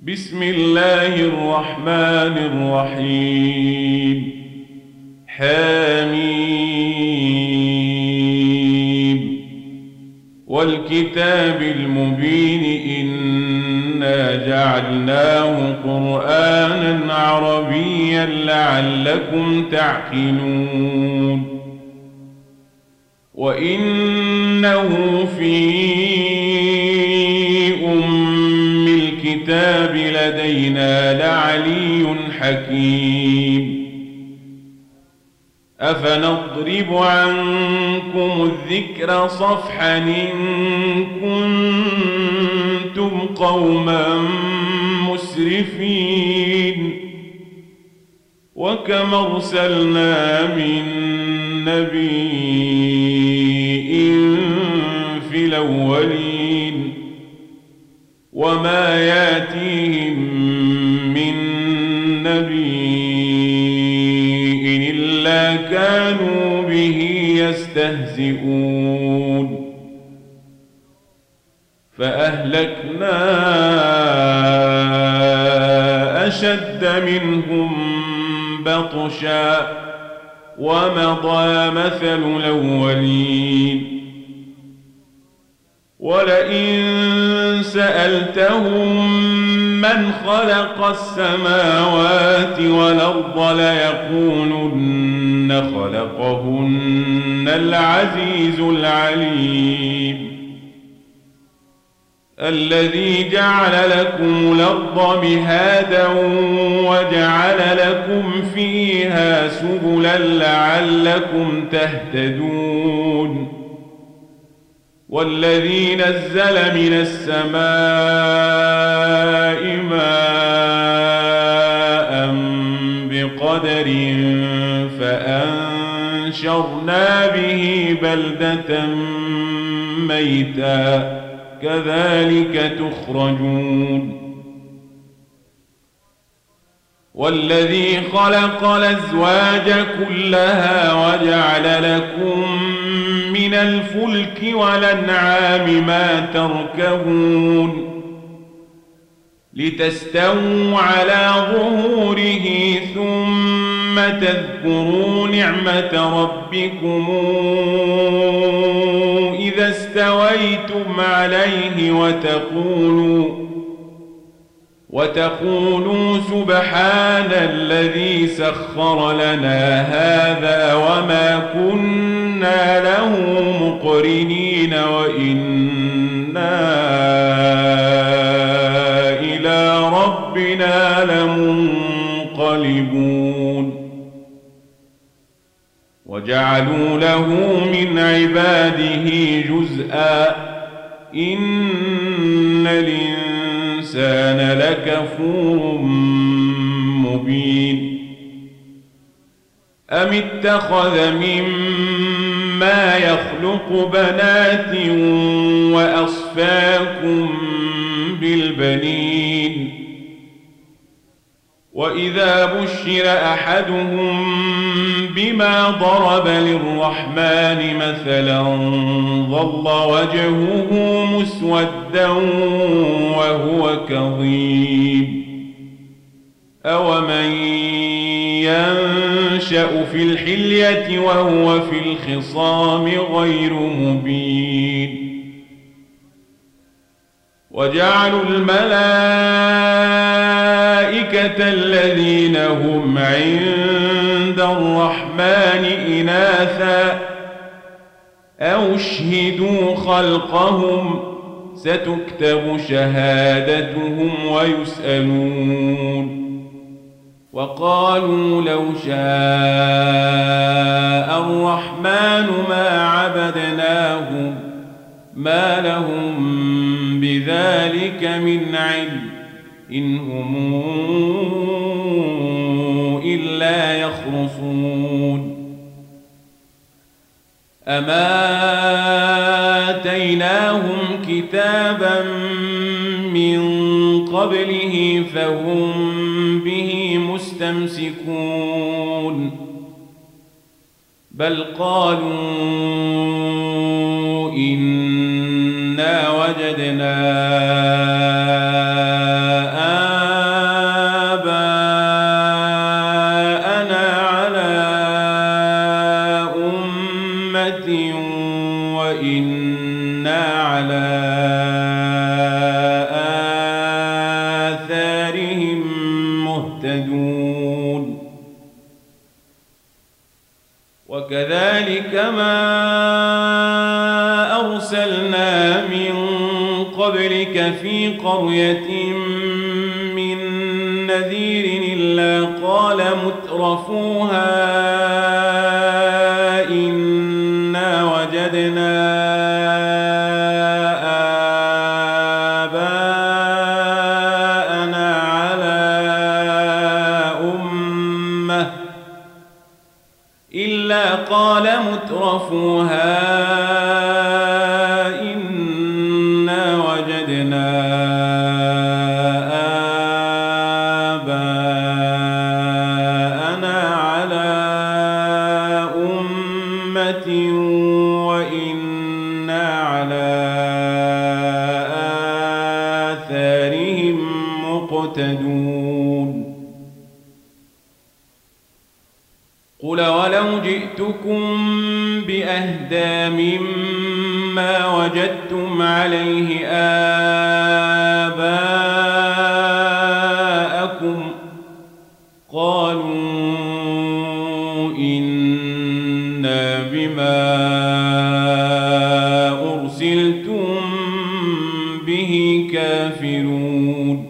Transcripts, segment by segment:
بسم الله الرحمن الرحيم. حميم والكتاب المبين إنا جعلناه قرآنا عربيا لعلكم تعقلون وإنه في الكتاب لدينا لعلي حكيم. أفنضرب عنكم الذكر صفحا إن كنتم قوما مسرفين وكم أرسلنا من نبي في الأولين وما ياتيهم من نبي إلا كانوا به يستهزئون فأهلكنا أشد منهم بطشا ومضى مثل الأولين ولئن سألتهم من خلق السماوات والأرض ليقولن خلقهن العزيز العليم الذي جعل لكم الأرض مهادا وجعل لكم فيها سبلا لعلكم تهتدون والذي نزل من السماء ماء بقدر فأنشرنا به بلدة ميتا كذلك تخرجون والذي خلق الأزواج كلها وجعل لكم من الفلك والأنعام ما تركبون لتستووا على ظهوره ثم تذكروا نعمة ربكم إذا استويتم عليه وتقولوا سبحان الذي سخر لنا هذا وما كنا له مقرنين وإنا إلى ربنا لمنقلبون وجعلوا له من عباده جزءا إن الإنسان لكفور مبين أم اتخذ مما يخلق بنات وأصفاكم بالبنين وإذا بشر أحدهم بما ضرب للرحمن مثلا ظل وجهه مسودا وهو كظيم أومن ينشأ في الحلية وهو في الخصام غير مبين وجعلوا الملائكة الذين هم عند الرحمن إناثا أو اشهدوا خلقهم ستكتب شهادتهم ويسألون وقالوا لو شاء الرحمن ما عبدناهم ما لهم بذلك من علم إن هم إلا يخرصون أما آتيناهم كتابا من قبله فهم به مستمسكون بل قالوا إنا وجدنا مهتدون وكذلك ما أرسلنا من قبلك في قرية من نذير إلا قال مترفوها إنا وجدنا آباءنا على أمة إلا قال مترفوها إنا وجدنا آباءنا على أمة وإنا على آثارهم مقتدون قل ولو جئتكم بأهدى مما وجدتم عليه آباءكم قالوا إنا بما أرسلتم به كافرون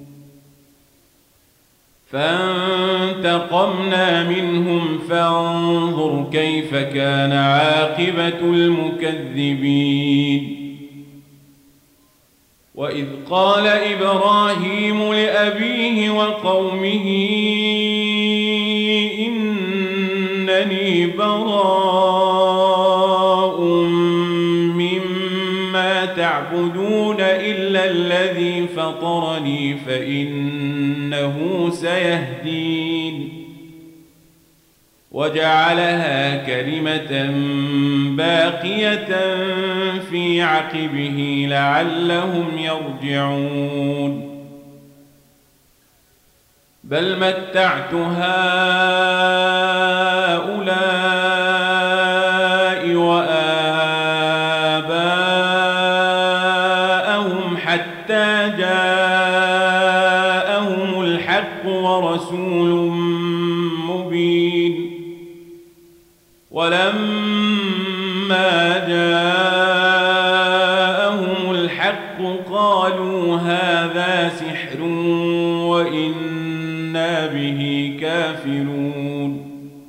فانتقمنا منهم فانظر كيف كان عاقبة المكذبين وإذ قال إبراهيم لأبيه وقومه إنني براء مما تعبدون إلا الذي فطرني فإنه سيهدين وجعلها كلمة باقية في عقبه لعلهم يرجعون بل متعت هؤلاء وآباءهم حتى جاءهم الحق ورسول مبين ولما جاءهم الحق قالوا هذا سحر وإنا به كافرون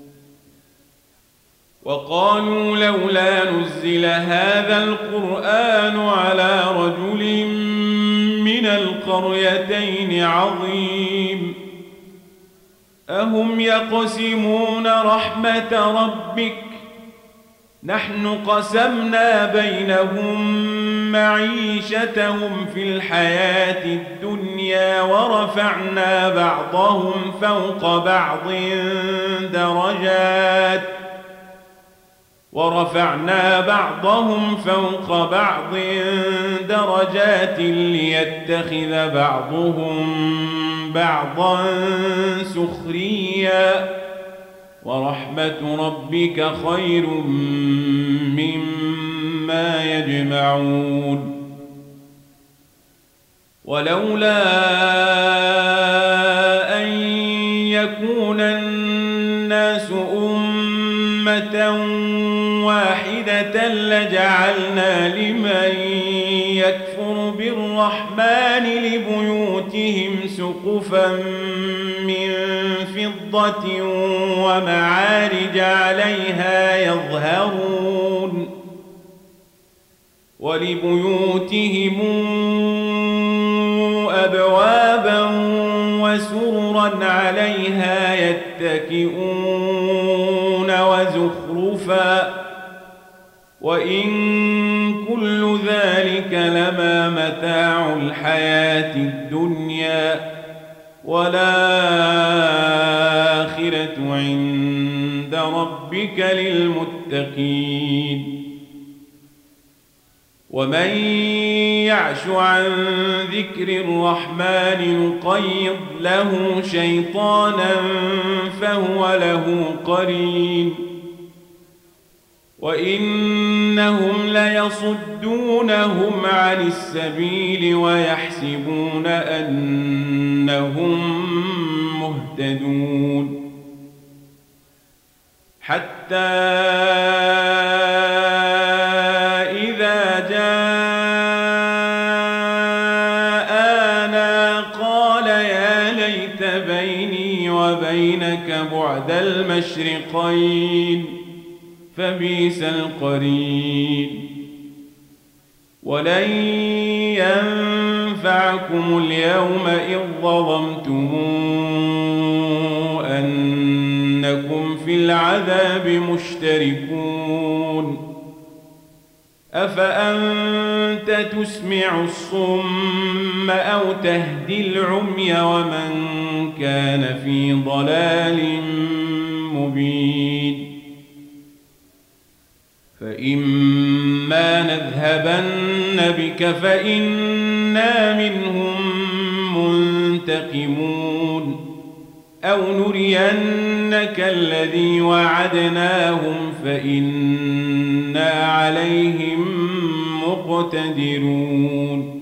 وقالوا لولا نزل هذا القرآن على رجل من القريتين عظيم أهم يقسمون رحمة ربك نحن قسمنا بينهم معيشتهم في الحياة الدنيا ورفعنا بعضهم فوق بعض درجات ليتخذ بعضهم بعضا سخريا ورحمة ربك خير مما يجمعون ولولا أن يكون الناس أمة واحدة لجعلنا لمن يكفر بالرحمن لبيوتهم سقفا من فضة ومعارج عليها يظهرون ولبيوتهم أبوابا وسررا عليها يتكئون وزخرفا وإن كل ذلك لما متاع الحياة الدنيا والآخرة عند ربك للمتقين ومن يعش عن ذكر الرحمن نقيض له شيطانا فهو له قرين وإنهم ليصدونهم عن السبيل ويحسبون أنهم مهتدون حتى إذا جاءنا قال يا ليت بيني وبينك بعد المشرقين فبئس القرين ولن ينفعكم اليوم إذ ظلمتم أنكم في العذاب مشتركون أفأنت تسمع الصم أو تهدي العمي ومن كان في ضلال مبين فإما نذهبن بك فإنا منهم منتقمون أو نرينك الذي وعدناهم فإنا عليهم مقتدرون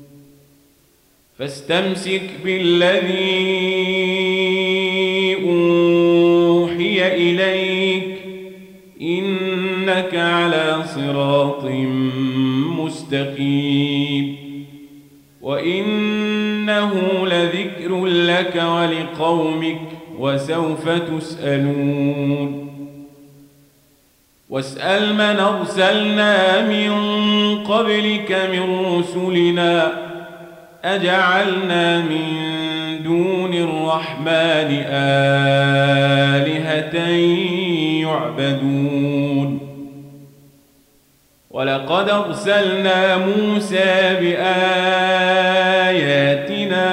فاستمسك بالذي أوحي إليك إنك على صراط مستقيم وإنه لذكر لك ولقومك وسوف تسألون واسأل من أرسلنا من قبلك من رسلنا أجعلنا من دون الرحمن آلهة يعبدون ولقد أرسلنا موسى بآياتنا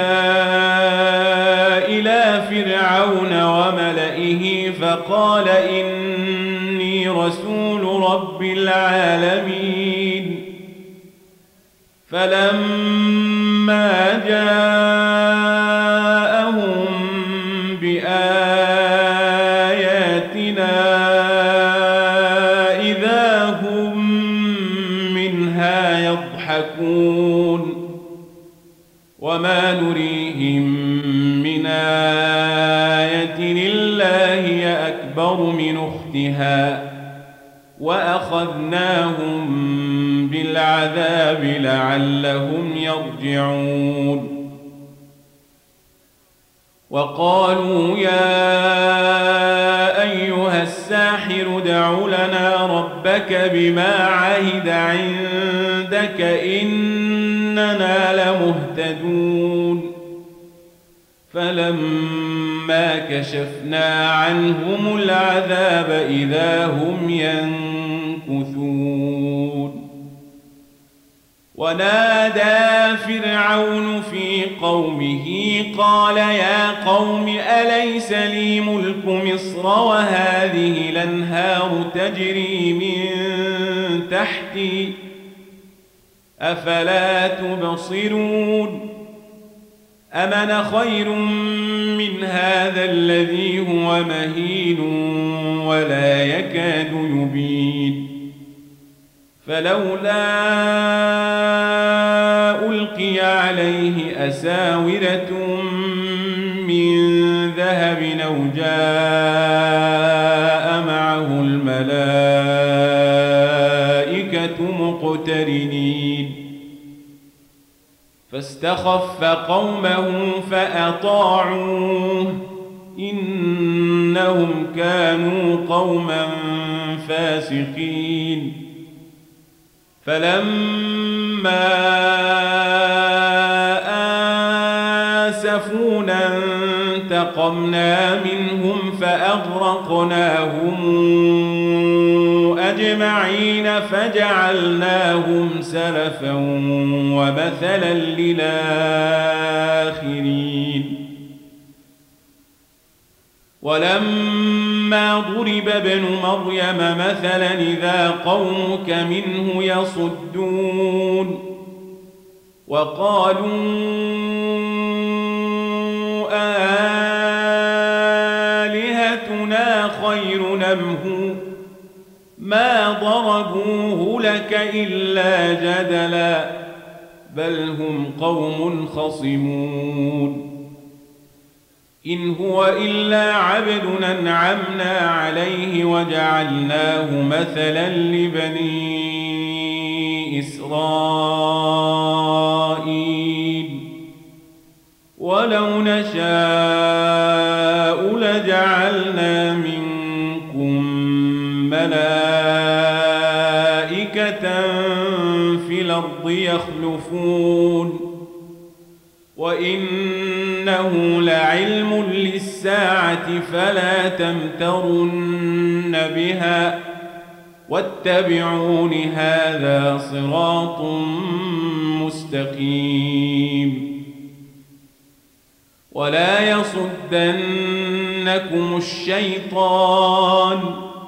إلى فرعون وملئه فقال إني رسول رب العالمين فلما جاءهم بآياتنا إذا هم منها يضحكون وما نريهم من آية إلا هي أكبر من أختها وأخذناهم بالعذاب لعلهم يرجعون وقالوا يا أيها الساحر ادع لنا ربك بما عهد عندك إننا لمهتدون فلما كشفنا عنهم العذاب إذا هم ينكثون ونادى فرعون في قومه قال يا قوم أليس لي ملك مصر وهذه الأنهار تجري من تحتي أفلا تبصرون أم أنا خير من هذا الذي هو مهين ولا يكاد يبين فلولا ألقي عليه أساورة من ذهب أو جاء معه الملائكة مقترنين فاستخف قومه فأطاعوه إنهم كانوا قوما فاسقين فلما آسفونا انتقمنا منهم فأغرقناهم أجمعين فجعلناهم سلفا ومثلا للآخرين ولما ضرب ابن مريم مثلا إذا قومك منه يصدون وقالوا آلهتنا خير أم هو ما ضربوه لك إلا جدلا بل هم قوم خصمون إن هو إلا عبد أنعمنا عليه وجعلناه مثلا لبني إسرائيل ولو نشاء لجعلنا منكم ملائكة في الأرض يخلفون وإنه لعلم للساعة فلا تمترن بها واتبعون هذا صراط مستقيم ولا يصدنكم الشيطان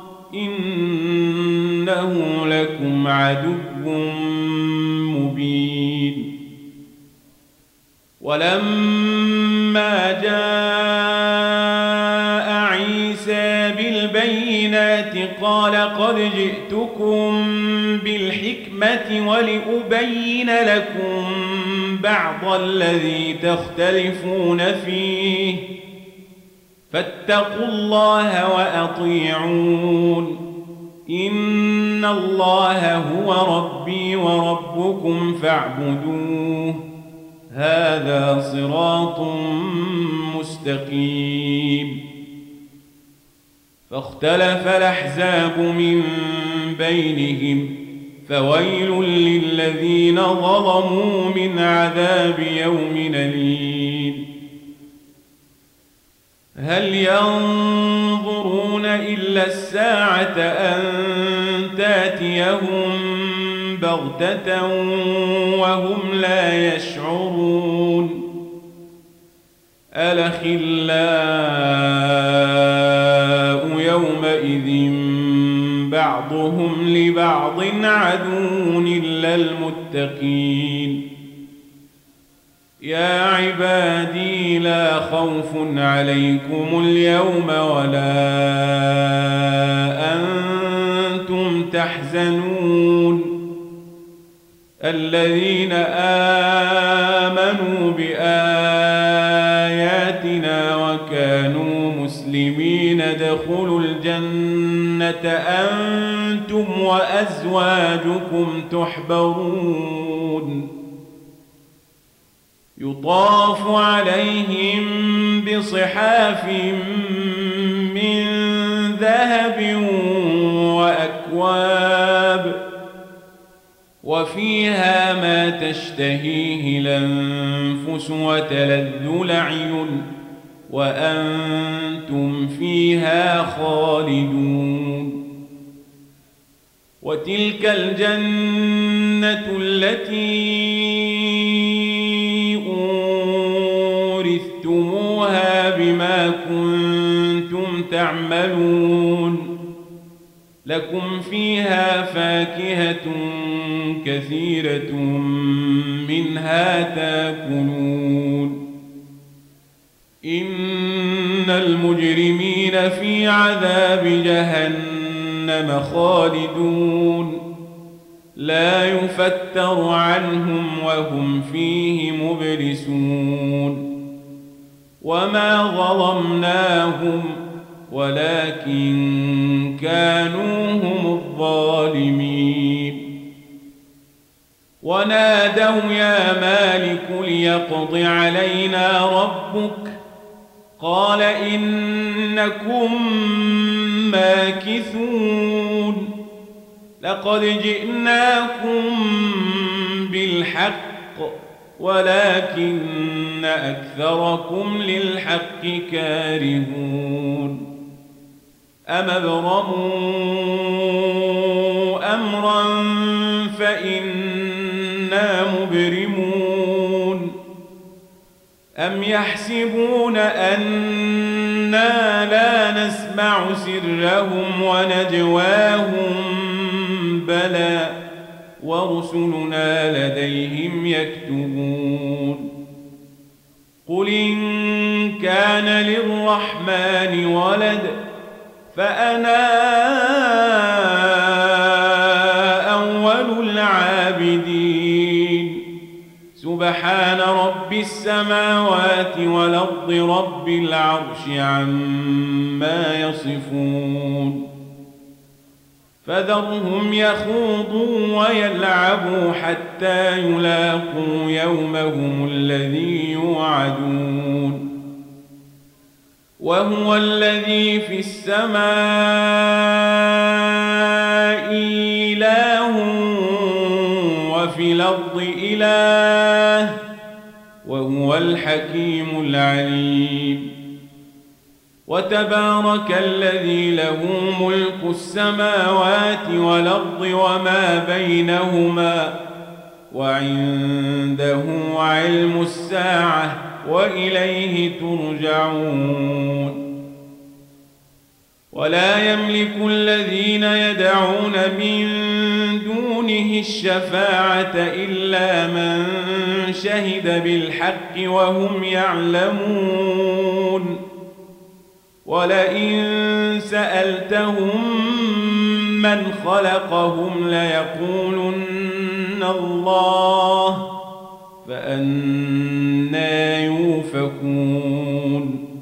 إنه لكم عدو مبين ولما جاء عيسى بالبينات قال قد جئتكم بالحكمة ولأبين لكم بعض الذي تختلفون فيه فاتقوا الله وأطيعون إن الله هو ربي وربكم فاعبدوه هذا صراط مستقيم فاختلف الأحزاب من بينهم فويل للذين ظلموا من عذاب يوم أليم هل ينظرون إلا الساعة أن تأتيهم بغتة وهم لا يشعرون الأخلاء يومئذ بعضهم لبعض عدو إلا المتقين يا عبادي لا خوف عليكم اليوم ولا أنتم تحزنون الذين آمنوا بآياتنا وكانوا مسلمين ادخلوا الجنة أنتم وأزواجكم تحبرون يطاف عليهم بصحاف من ذهب وأكواب وفيها ما تشتهيه الأنفس وتلذ الأعين وأنتم فيها خالدون وتلك الجنة التي أورثتموها بما كنتم تعملون لكم فيها فاكهة كثيرة منها تاكلون إن المجرمين في عذاب جهنم خالدون لا يفتر عنهم وهم فيه مبلسون وما ظلمناهم ولكن كانوا هم الظالمين ونادوا يا مالك ليقض علينا ربك قال إنكم ماكثون لقد جئناكم بالحق ولكن أكثركم للحق كارهون أم ابرموا أمرا فإنا مبرمون أم يحسبون أنا لا نسمع سرهم ونجواهم بلى ورسلنا لديهم يكتبون قل إن كان للرحمن ولد فأنا أول العابدين سبحان رب السماوات والأرض رب العرش عما يصفون فذرهم يخوضوا ويلعبوا حتى يلاقوا يومهم الذي يوعدون وهو الذي في السماء إله وفي الأرض إله وهو الحكيم العليم وتبارك الذي له ملك السماوات والأرض وما بينهما وعنده علم الساعة وإليه ترجعون ولا يملك الذين يدعون من دونه الشفاعة إلا من شهد بالحق وهم يعلمون ولئن سألتهم من خلقهم ليقولن الله فأنى يؤفكون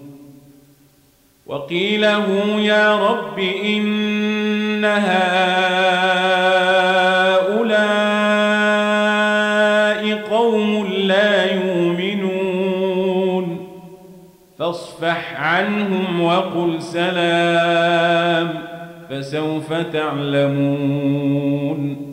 وقيله يا رب إن هؤلاء قوم لا يؤمنون فاصفح عنهم وقل سلام فسوف تعلمون